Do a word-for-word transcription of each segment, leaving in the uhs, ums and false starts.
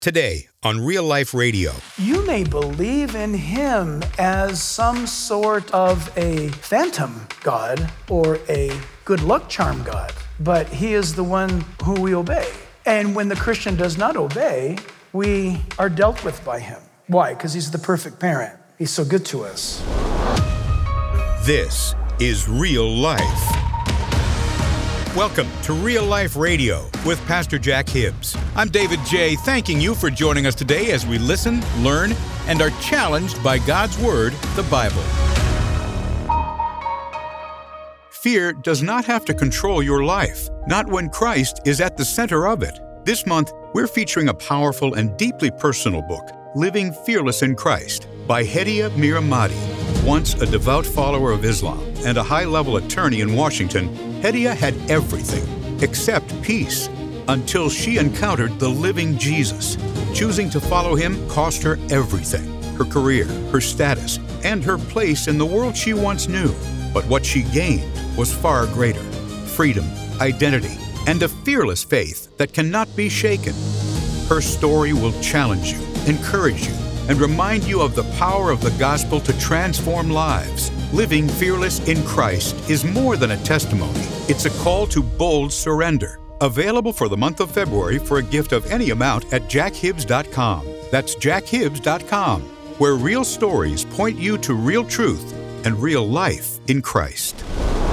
Today on Real Life Radio. You may believe in him as some sort of a phantom god or a good luck charm god, but he is the one who we obey. And when the Christian does not obey, we are dealt with by him. Why? Because he's the perfect parent. He's so good to us. This is Real Life. Welcome to Real Life Radio with Pastor Jack Hibbs. I'm David J., thanking you for joining us today as we listen, learn, and are challenged by God's Word, the Bible. Fear does not have to control your life, not when Christ is at the center of it. This month, we're featuring a powerful and deeply personal book, Living Fearless in Christ, by Hedieh Miramati. Once a devout follower of Islam and a high-level attorney in Washington, Hedieh had everything except peace until she encountered the living Jesus. Choosing to follow him cost her everything: her career, her status, and her place in the world she once knew. But what she gained was far greater: freedom, identity, and a fearless faith that cannot be shaken. Her story will challenge you, encourage you, and remind you of the power of the gospel to transform lives. Living fearless in Christ is more than a testimony. It's a call to bold surrender. Available for the month of February for a gift of any amount at jack hibbs dot com. That's jack hibbs dot com, where real stories point you to real truth and real life in Christ.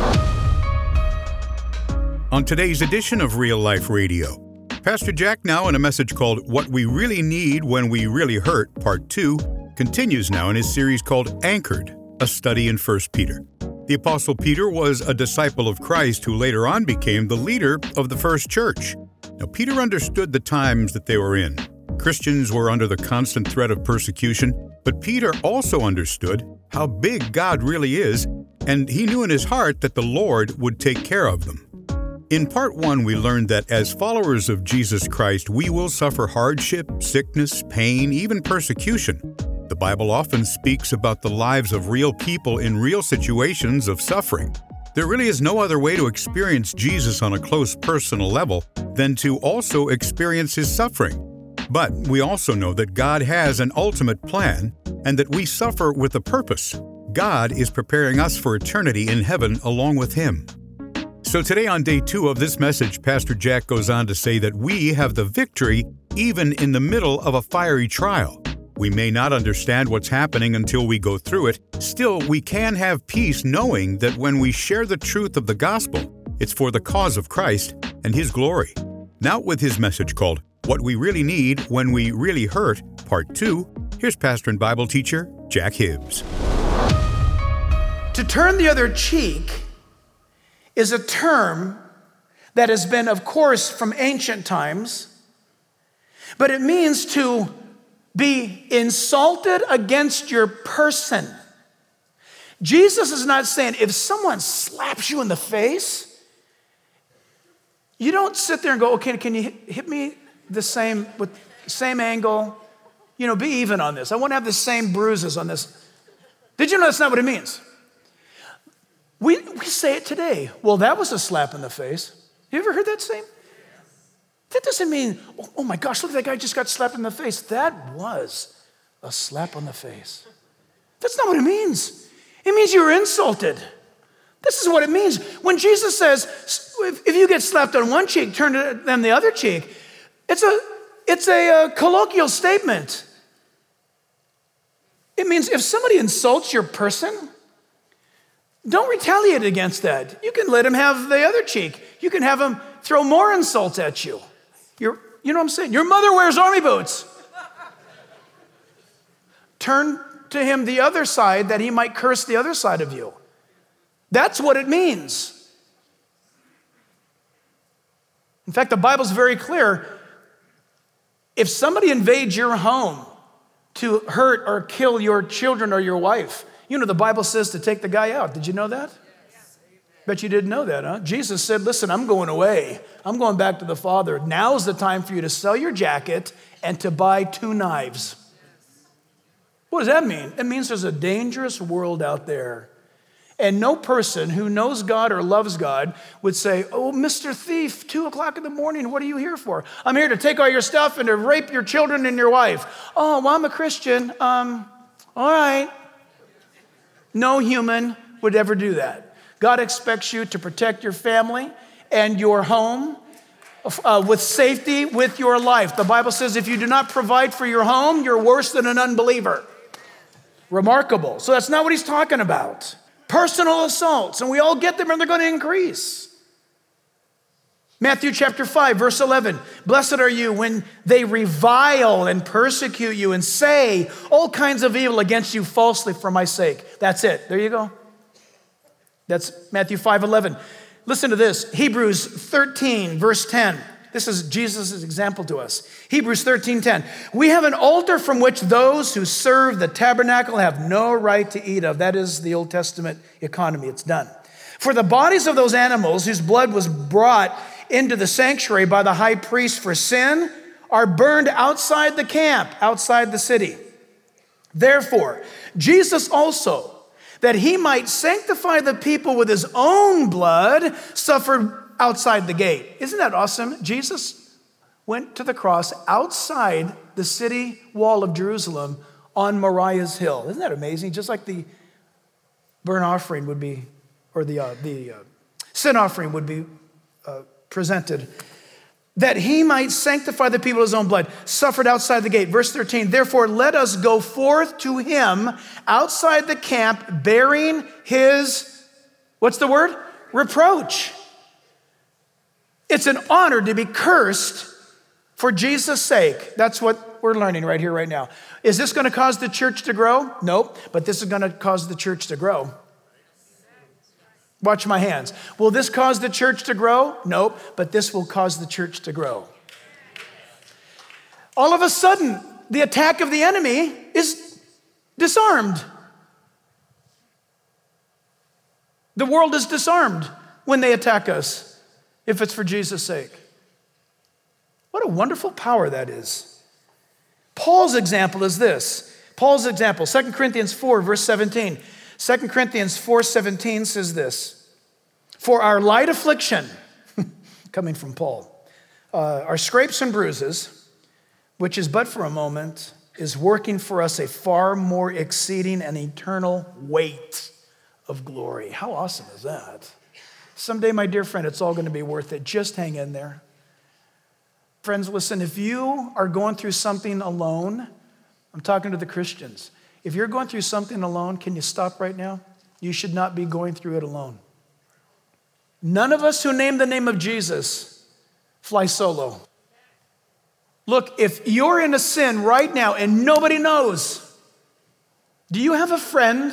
On today's edition of Real Life Radio, Pastor Jack, now in a message called What We Really Need When We Really Hurt, Part two, continues now in his series called Anchored, a study in First Peter. The Apostle Peter was a disciple of Christ who later on became the leader of the first church. Now, Peter understood the times that they were in. Christians were under the constant threat of persecution, but Peter also understood how big God really is, and he knew in his heart that the Lord would take care of them. In part one, we learned that as followers of Jesus Christ, we will suffer hardship, sickness, pain, even persecution. The Bible often speaks about the lives of real people in real situations of suffering. There really is no other way to experience Jesus on a close personal level than to also experience his suffering. But we also know that God has an ultimate plan and that we suffer with a purpose. God is preparing us for eternity in heaven along with him. So today on day two of this message, Pastor Jack goes on to say that we have the victory even in the middle of a fiery trial. We may not understand what's happening until we go through it. Still, we can have peace knowing that when we share the truth of the gospel, it's for the cause of Christ and his glory. Now with his message called What We Really Need When We Really Hurt, Part two, here's pastor and Bible teacher Jack Hibbs. To turn the other cheek is a term that has been, of course, from ancient times, but it means to be insulted against your person. Jesus is not saying if someone slaps you in the face, you don't sit there and go, okay, can you hit me the same, with the same angle? You know, be even on this. I want to have the same bruises on this. Did you know that's not what it means? We, we say it today. Well, that was a slap in the face. You ever heard that saying? That doesn't mean, oh, oh my gosh, look, that guy just got slapped in the face. That was a slap on the face. That's not what it means. It means you were insulted. This is what it means. When Jesus says, if, if you get slapped on one cheek, turn to them the other cheek, it's a, it's a, uh, colloquial statement. It means if somebody insults your person, don't retaliate against that. You can let him have the other cheek. You can have him throw more insults at you. You're, you know what I'm saying? Your mother wears army boots. Turn to him the other side that he might curse the other side of you. That's what it means. In fact, the Bible's very clear. If somebody invades your home to hurt or kill your children or your wife, you know the Bible says to take the guy out. Did you know that? Bet you didn't know that, huh? Jesus said, listen, I'm going away. I'm going back to the Father. Now's the time for you to sell your jacket and to buy two knives. What does that mean? It means there's a dangerous world out there. And no person who knows God or loves God would say, oh, Mister Thief, two o'clock in the morning, what are you here for? I'm here to take all your stuff and to rape your children and your wife. Oh, well, I'm a Christian. Um, all right. No human would ever do that. God expects you to protect your family and your home uh, with safety with your life. The Bible says if you do not provide for your home, you're worse than an unbeliever. Remarkable. So that's not what he's talking about. Personal assaults, and we all get them and they're going to increase. Matthew chapter five, verse eleven. Blessed are you when they revile and persecute you and say all kinds of evil against you falsely for my sake. That's it. There you go. That's Matthew five eleven. Listen to this. Hebrews thirteen, verse ten. This is Jesus' example to us. Hebrews thirteen ten. We have an altar from which those who serve the tabernacle have no right to eat of. That is the Old Testament economy. It's done. For the bodies of those animals whose blood was brought into the sanctuary by the high priest for sin are burned outside the camp, outside the city. Therefore, Jesus also, that he might sanctify the people with his own blood, suffered outside the gate. Isn't that awesome? Jesus went to the cross outside the city wall of Jerusalem on Moriah's hill. Isn't that amazing? Just like the burnt offering would be, or the, uh, the uh, sin offering would be uh, presented, that he might sanctify the people with his own blood, suffered outside the gate. Verse thirteen, therefore let us go forth to him outside the camp, bearing his, what's the word? Reproach. It's an honor to be cursed for Jesus' sake. That's what we're learning right here, right now. Is this going to cause the church to grow? Nope, but this is going to cause the church to grow. Watch my hands. Will this cause the church to grow? Nope, but this will cause the church to grow. All of a sudden, the attack of the enemy is disarmed. The world is disarmed when they attack us. If it's for Jesus' sake. What a wonderful power that is. Paul's example is this. Paul's example, Second Corinthians four, verse seventeen. Second Corinthians four seventeen says this. For our light affliction, coming from Paul, uh, our scrapes and bruises, which is but for a moment, is working for us a far more exceeding and eternal weight of glory. How awesome is that? Someday, my dear friend, it's all going to be worth it. Just hang in there. Friends, listen, if you are going through something alone, I'm talking to the Christians. If you're going through something alone, can you stop right now? You should not be going through it alone. None of us who name the name of Jesus fly solo. Look, if you're in a sin right now and nobody knows, do you have a friend?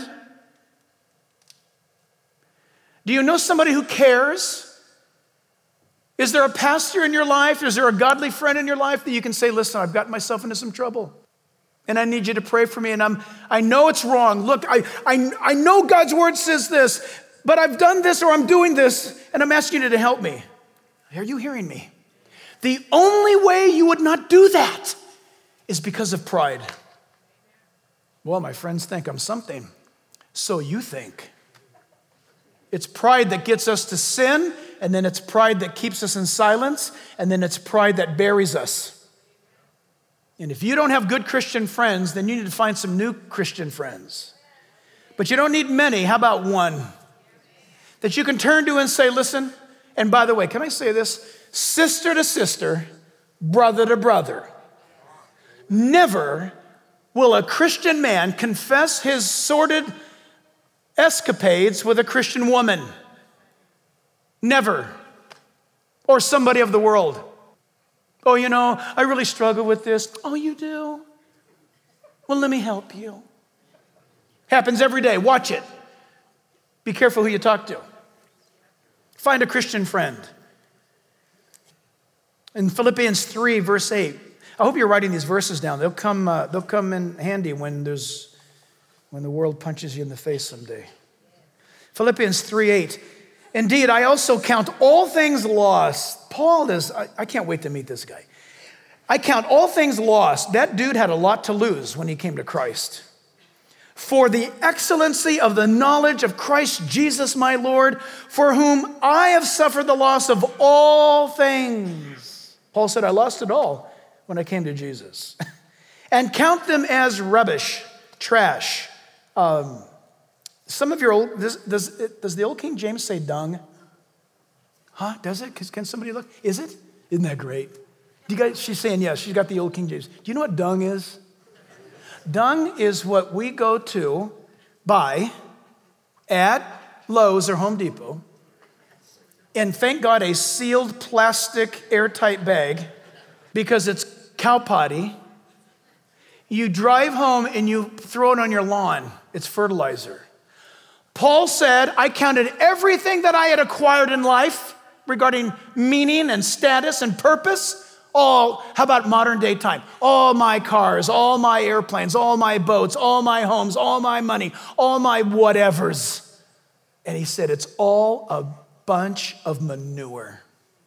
Do you know somebody who cares? Is there a pastor in your life? Is there a godly friend in your life that you can say, listen, I've gotten myself into some trouble and I need you to pray for me and I'm, I know it's wrong. Look, I, I, I know God's word says this, but I've done this or I'm doing this and I'm asking you to help me. Are you hearing me? The only way you would not do that is because of pride. Well, my friends think I'm something. So you think. It's pride that gets us to sin, and then it's pride that keeps us in silence, and then it's pride that buries us. And if you don't have good Christian friends, then you need to find some new Christian friends. But you don't need many. How about one that you can turn to and say, listen, and by the way, can I say this? Sister to sister, brother to brother. Never will a Christian man confess his sordid escapades with a Christian woman. Never. Or somebody of the world. Oh, you know, I really struggle with this. Oh, you do? Well, let me help you. Happens every day. Watch it. Be careful who you talk to. Find a Christian friend. In Philippians three, verse eight. I hope you're writing these verses down. They'll come, uh, they'll come in handy when there's when the world punches you in the face someday. Philippians three eight. Indeed, I also count all things lost. Paul is, I, I can't wait to meet this guy. I count all things lost. That dude had a lot to lose when he came to Christ. for the excellency of the knowledge of Christ Jesus my Lord, for whom I have suffered the loss of all things. Paul said, I lost it all when I came to Jesus. And count them as rubbish, trash. Um, some of your old, does, does, does the old King James say dung? Huh, does it? Can somebody look? Is it? Isn't that great? Do you guys, she's saying yes, she's got the old King James. Do you know what dung is? Dung is what we go to buy at Lowe's or Home Depot, and thank God a sealed plastic airtight bag because it's cow potty. You drive home and you throw it on your lawn. It's fertilizer. Paul said, I counted everything that I had acquired in life regarding meaning and status and purpose. All, how about modern day time? All my cars, all my airplanes, all my boats, all my homes, all my money, all my whatevers. And he said, it's all a bunch of manure.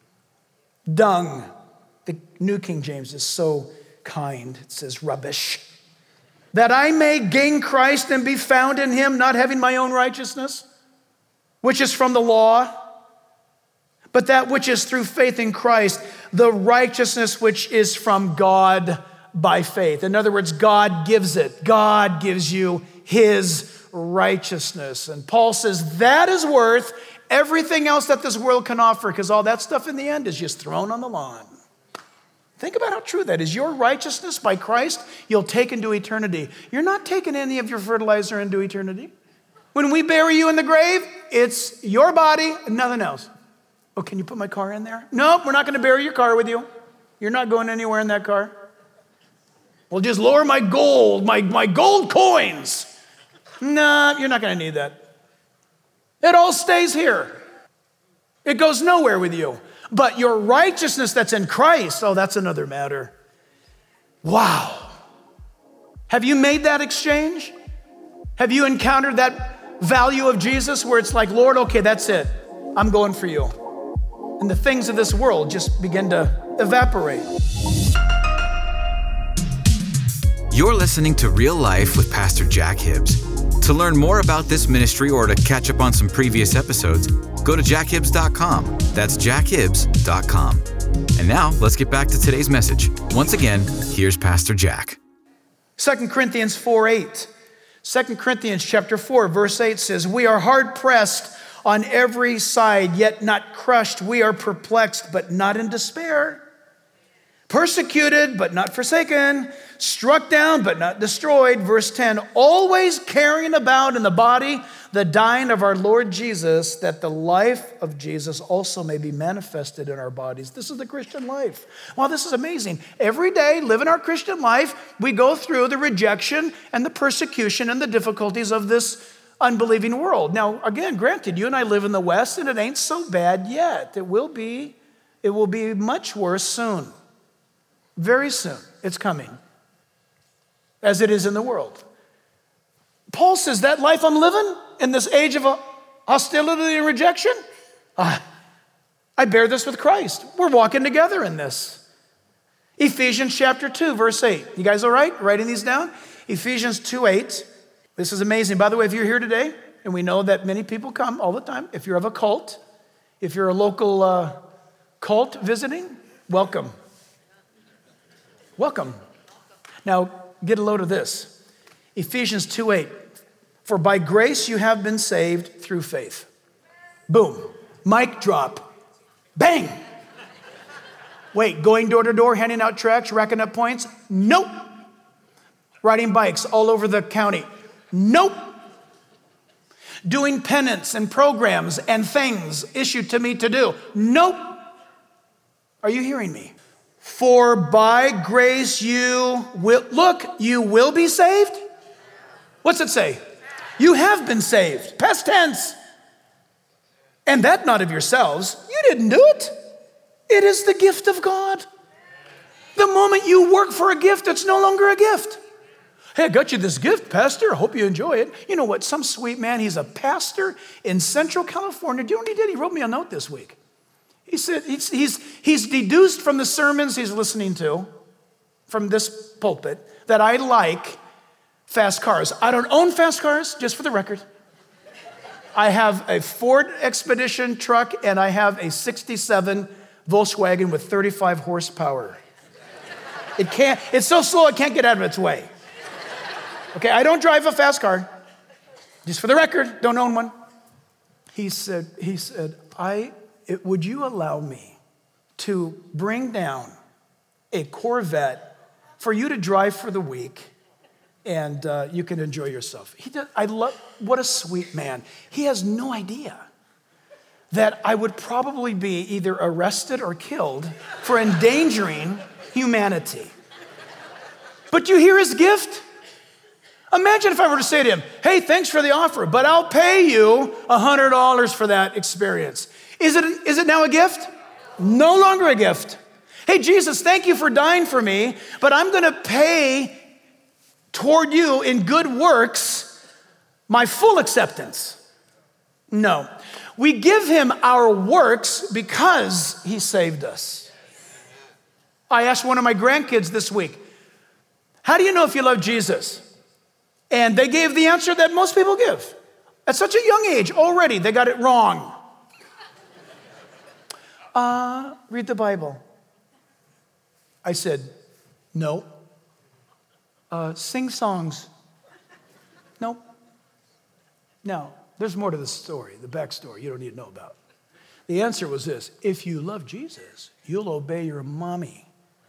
Dung. The New King James is so kind. It says rubbish. That I may gain Christ and be found in him, not having my own righteousness, which is from the law, but that which is through faith in Christ, the righteousness which is from God by faith. In other words, God gives it. God gives you his righteousness. And Paul says that is worth everything else that this world can offer, because all that stuff in the end is just thrown on the lawn. Think about how true that is. Your righteousness by Christ, you'll take into eternity. You're not taking any of your fertilizer into eternity. When we bury you in the grave, it's your body and nothing else. Oh, can you put my car in there? Nope, we're not going to bury your car with you. You're not going anywhere in that car. We'll just lower my gold, my, my gold coins. No, you're not going to need that. It all stays here. It goes nowhere with you. But your righteousness that's in Christ, oh, that's another matter. Wow. Have you made that exchange? Have you encountered that value of Jesus where it's like, Lord, okay, that's it. I'm going for you. And the things of this world just begin to evaporate. You're listening to Real Life with Pastor Jack Hibbs. To learn more about this ministry or to catch up on some previous episodes, go to jack hibbs dot com. That's jack hibbs dot com. And now, let's get back to today's message. Once again, here's Pastor Jack. Second Corinthians four eight. Second Corinthians chapter four, verse eight says, we are hard pressed on every side, yet not crushed. We are perplexed, but not in despair. Persecuted, but not forsaken. Struck down, but not destroyed. Verse ten, always carrying about in the body the dying of our Lord Jesus, that the life of Jesus also may be manifested in our bodies. This is the Christian life. Wow, this is amazing. Every day, living our Christian life, we go through the rejection and the persecution and the difficulties of this unbelieving world. Now, again, granted, you and I live in the West, and it ain't so bad yet. It will be, it will be much worse soon. Very soon. It's coming. As it is in the world. Paul says, that life I'm living in this age of hostility and rejection, ah, I bear this with Christ. We're walking together in this. Ephesians chapter two, verse eight. You guys all right writing these down? Ephesians two eight. This is amazing. By the way, if you're here today, and we know that many people come all the time, if you're of a cult, if you're a local uh, cult visiting, welcome. Welcome. Now, get a load of this. Ephesians two eight. For by grace you have been saved through faith. Boom. Mic drop. Bang. Wait, going door to door, handing out tracts, racking up points? Nope. Riding bikes all over the county? Nope. Doing penance and programs and things issued to me to do? Nope. Are you hearing me? For by grace you will, look, you will be saved? What's it say? You have been saved. Past tense. And that not of yourselves. You didn't do it. It is the gift of God. The moment you work for a gift, it's no longer a gift. Hey, I got you this gift, Pastor. I hope you enjoy it. You know what? Some sweet man, he's a pastor in Central California. Do you know what he did? He wrote me a note this week. He said he's, he's, he's deduced from the sermons he's listening to, from this pulpit, that I like fast cars. I don't own fast cars, just for the record. I have a Ford Expedition truck and I have a sixty-seven Volkswagen with thirty-five horsepower. It can't, it's so slow it can't get out of its way. Okay, I don't drive a fast car. Just for the record, don't own one. He said, he said, I, it, would you allow me to bring down a Corvette for you to drive for the week and uh, you can enjoy yourself? He did, I love, what a sweet man. He has no idea that I would probably be either arrested or killed for endangering humanity. But you hear his gift? Imagine if I were to say to him, hey, thanks for the offer, but I'll pay you one hundred dollars for that experience. Is it, is it now a gift? No longer a gift. Hey, Jesus, thank you for dying for me, but I'm going to pay toward you in good works my full acceptance. No. We give him our works because he saved us. I asked one of my grandkids this week, how do you know if you love Jesus? And they gave the answer that most people give. At such a young age, already, they got it wrong. Uh, read the Bible. I said, no. Uh, sing songs. No. No. There's more to the story, the backstory you don't need to know about. The answer was this: if you love Jesus, you'll obey your mommy.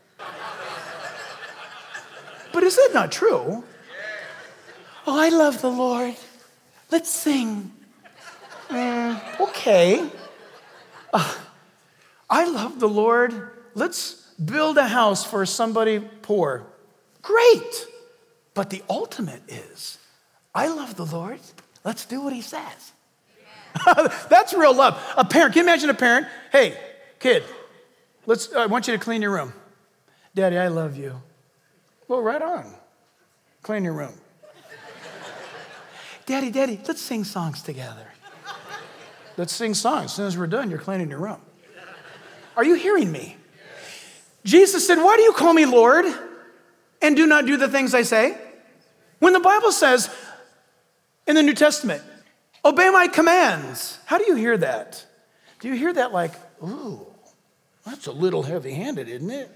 But is that not true? Oh, I love the Lord. Let's sing. Mm, okay. Uh, I love the Lord. Let's build a house for somebody poor. Great. But the ultimate is, I love the Lord. Let's do what he says. That's real love. A parent, can you imagine a parent? Hey, kid, let's. I want you to clean your room. Daddy, I love you. Well, right on. Clean your room. Daddy, Daddy, let's sing songs together. Let's sing songs. As soon as we're done, you're cleaning your room. Are you hearing me? Jesus said, why do you call me Lord and do not do the things I say? When the Bible says in the New Testament, obey my commands, how do you hear that? Do you hear that like, ooh, that's a little heavy-handed, isn't it?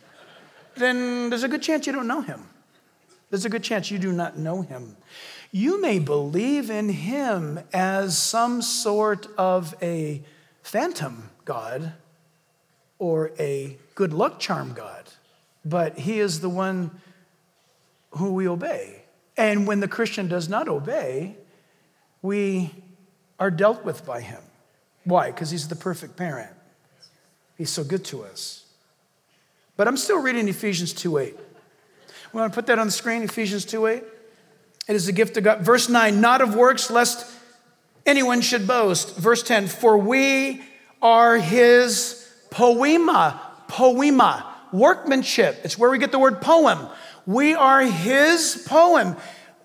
Then there's a good chance you don't know him. There's a good chance you do not know him. You may believe in him as some sort of a phantom God or a good luck charm God, but he is the one who we obey. And when the Christian does not obey, we are dealt with by him. Why? Because he's the perfect parent. He's so good to us. But I'm still reading Ephesians two eight. We want to put that on the screen, Ephesians two eight. It is a gift of God. Verse nine, not of works, lest anyone should boast. Verse ten, for we are his poema, poema, workmanship. It's where we get the word poem. We are his poem.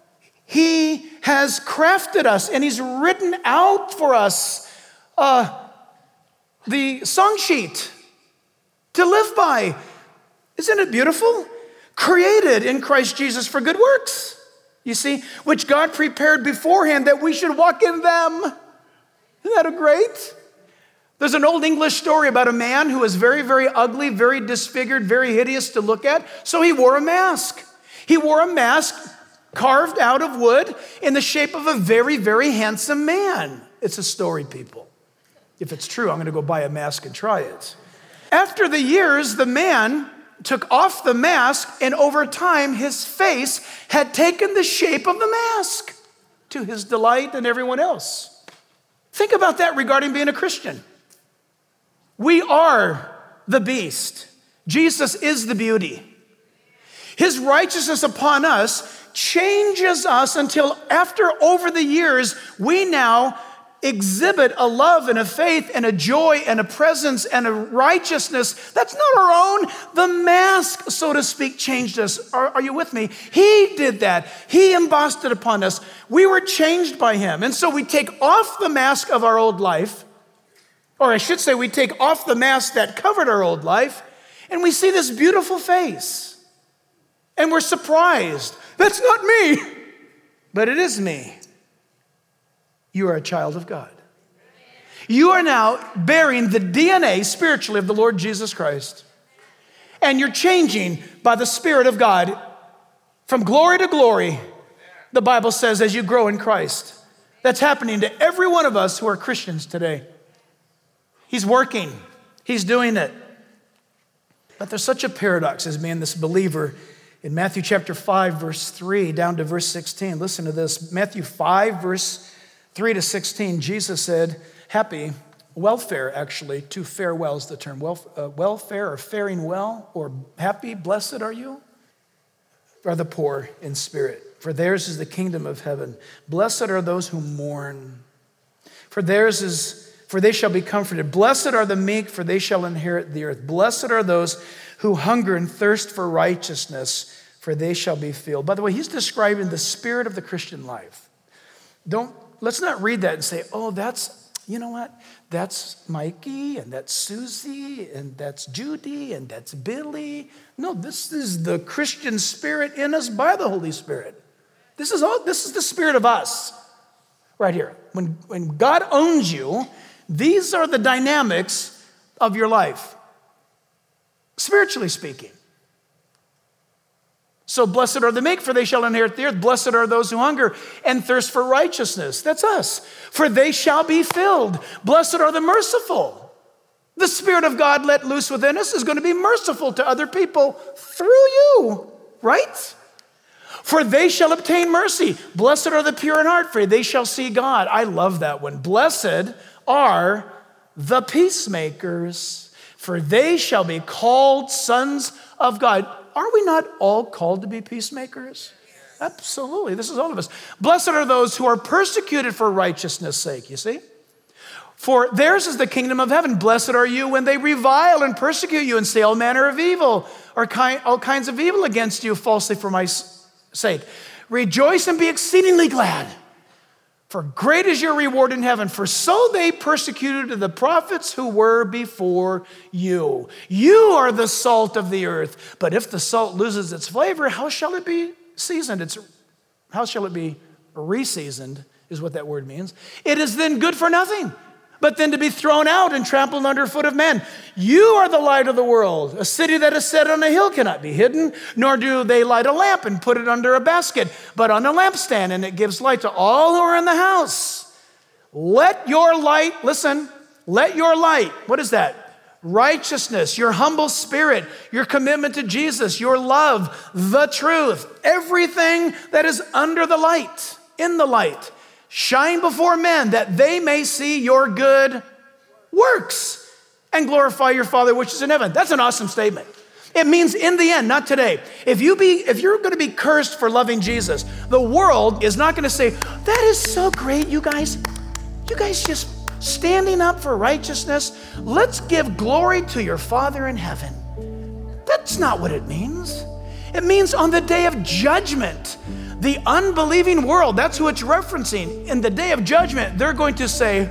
He has crafted us and he's written out for us uh, the song sheet to live by. Isn't it beautiful? Created in Christ Jesus for good works. You see, which God prepared beforehand that we should walk in them. Isn't that a great? There's an old English story about a man who was very, very ugly, very disfigured, very hideous to look at. So he wore a mask. He wore a mask carved out of wood in the shape of a very, very handsome man. It's a story, people. If it's true, I'm going to go buy a mask and try it. After the years, the man took off the mask, and over time, his face had taken the shape of the mask to his delight and everyone else. Think about that regarding being a Christian. We are the beast. Jesus is the beauty. His righteousness upon us changes us until after over the years, we now exhibit a love and a faith and a joy and a presence and a righteousness that's not our own. The mask, so to speak, changed us. Are, are you with me? He did that. He embossed it upon us. We were changed by him. And so we take off the mask of our old life, or I should say we take off the mask that covered our old life, and we see this beautiful face. And we're surprised. That's not me. But it is me. You are a child of God. You are now bearing the D N A spiritually of the Lord Jesus Christ. And you're changing by the Spirit of God from glory to glory, the Bible says, as you grow in Christ. That's happening to every one of us who are Christians today. He's working. He's doing it. But there's such a paradox as being this believer. In Matthew chapter five, verse three, down to verse sixteen, listen to this. Matthew five, verse three to sixteen, Jesus said, happy, welfare actually, to fare well is the term. Welf, uh, welfare or faring well or happy, blessed are you, are the poor in spirit, for theirs is the kingdom of heaven. Blessed are those who mourn, for theirs is, for they shall be comforted. Blessed are the meek, for they shall inherit the earth. Blessed are those who hunger and thirst for righteousness, for they shall be filled. By the way, he's describing the spirit of the Christian life. Don't, let's not read that and say, oh, that's, you know what? That's Mikey, and that's Susie, and that's Judy, and that's Billy. No, this is the Christian spirit in us by the Holy Spirit. This is all, this is the spirit of us right here. When, when God owns you, these are the dynamics of your life, spiritually speaking. So blessed are the meek, for they shall inherit the earth. Blessed are those who hunger and thirst for righteousness. That's us. For they shall be filled. Blessed are the merciful. The Spirit of God let loose within us is going to be merciful to other people through you, right? For they shall obtain mercy. Blessed are the pure in heart, for they shall see God. I love that one. Blessed are the peacemakers, for they shall be called sons of God. Are we not all called to be peacemakers? Absolutely. This is all of us. Blessed are those who are persecuted for righteousness' sake, you see? For theirs is the kingdom of heaven. Blessed are you when they revile and persecute you and say all manner of evil or kind, all kinds of evil against you falsely for my sake. Rejoice and be exceedingly glad, for great is your reward in heaven. For so they persecuted the prophets who were before you. You are the salt of the earth. But if the salt loses its flavor, how shall it be seasoned? It's, how shall it be reseasoned is what that word means. It is then good for nothing, but then to be thrown out and trampled underfoot of men. You are the light of the world. A city that is set on a hill cannot be hidden, nor do they light a lamp and put it under a basket, but on a lampstand, and it gives light to all who are in the house. Let your light, listen, let your light, what is that? Righteousness, your humble spirit, your commitment to Jesus, your love, the truth, everything that is under the light, in the light, shine before men that they may see your good works and glorify your Father which is in heaven. That's an awesome statement. It means in the end, not today. If you be, if you're going to be cursed for loving Jesus, the world is not going to say, that is so great, you guys. You guys just standing up for righteousness. Let's give glory to your Father in heaven. That's not what it means. It means on the day of judgment, the unbelieving world, that's who it's referencing. In the day of judgment, they're going to say,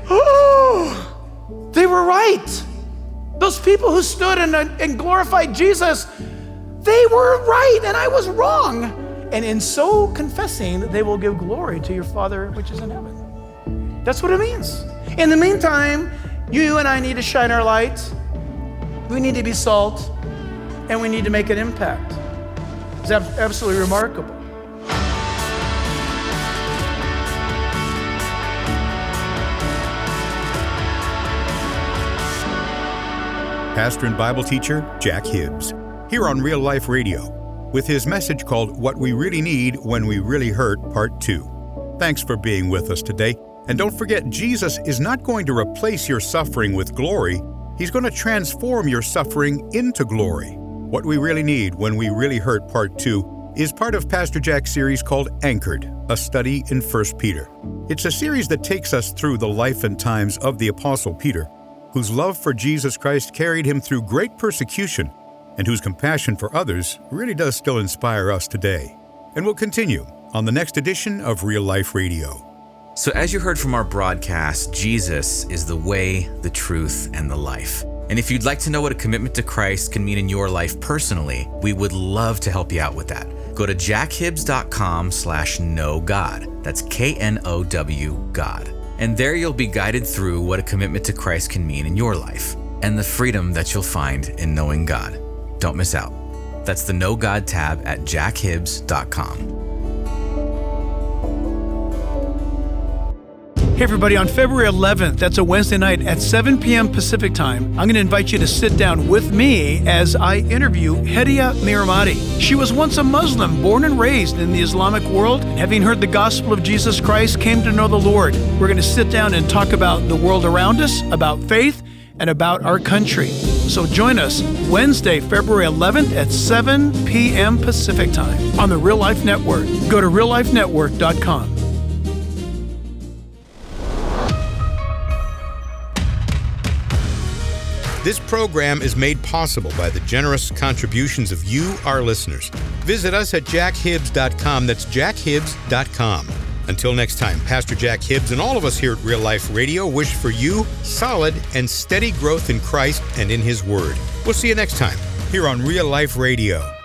oh, they were right. Those people who stood and, and glorified Jesus, they were right and I was wrong. And in so confessing, they will give glory to your Father which is in heaven. That's what it means. In the meantime, you and I need to shine our light. We need to be salt, and we need to make an impact. It's absolutely remarkable. Pastor and Bible teacher Jack Hibbs, here on Real Life Radio, with his message called What We Really Need When We Really Hurt, Part two. Thanks for being with us today. And don't forget, Jesus is not going to replace your suffering with glory. He's going to transform your suffering into glory. What We Really Need When We Really Hurt, Part two, is part of Pastor Jack's series called Anchored, a study in First Peter. It's a series that takes us through the life and times of the Apostle Peter, whose love for Jesus Christ carried him through great persecution, and whose compassion for others really does still inspire us today. And we'll continue on the next edition of Real Life Radio. So as you heard from our broadcast, Jesus is the way, the truth, and the life. And if you'd like to know what a commitment to Christ can mean in your life personally, we would love to help you out with that. go to jackhibbs.com slash know God. That's K N O W God. And there you'll be guided through what a commitment to Christ can mean in your life and the freedom that you'll find in knowing God. Don't miss out. That's the Know God tab at jackhibbs dot com. Hey everybody, on February eleventh, that's a Wednesday night at seven p.m. Pacific time, I'm going to invite you to sit down with me as I interview Hedia Miramati. She was once a Muslim, born and raised in the Islamic world, and having heard the gospel of Jesus Christ, came to know the Lord. We're going to sit down and talk about the world around us, about faith, and about our country. So join us Wednesday, February eleventh at seven p.m. Pacific time on the Real Life Network. Go to real life network dot com. This program is made possible by the generous contributions of you, our listeners. Visit us at jack hibbs dot com. That's jack hibbs dot com. Until next time, Pastor Jack Hibbs and all of us here at Real Life Radio wish for you solid and steady growth in Christ and in His Word. We'll see you next time here on Real Life Radio.